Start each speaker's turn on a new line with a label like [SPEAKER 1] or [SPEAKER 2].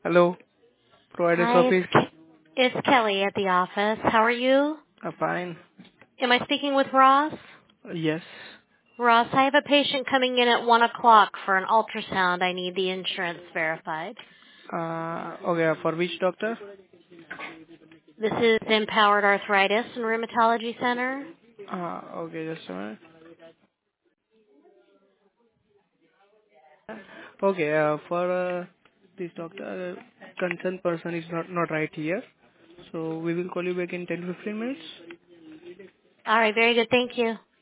[SPEAKER 1] Hello, provider's
[SPEAKER 2] Hi,
[SPEAKER 1] office.
[SPEAKER 2] it's Kelly at the office. How are you?
[SPEAKER 1] Fine.
[SPEAKER 2] Am I speaking with Ross?
[SPEAKER 1] Yes.
[SPEAKER 2] Ross, I have a patient coming in at 1 o'clock for an ultrasound. I need the insurance verified.
[SPEAKER 1] Okay, for which doctor?
[SPEAKER 2] This is Empowered Arthritis and Rheumatology Center.
[SPEAKER 1] Okay, just a minute. Okay, for this doctor, concerned person is not right here. So we will call you back in 10-15 minutes.
[SPEAKER 2] All right, very good. Thank you.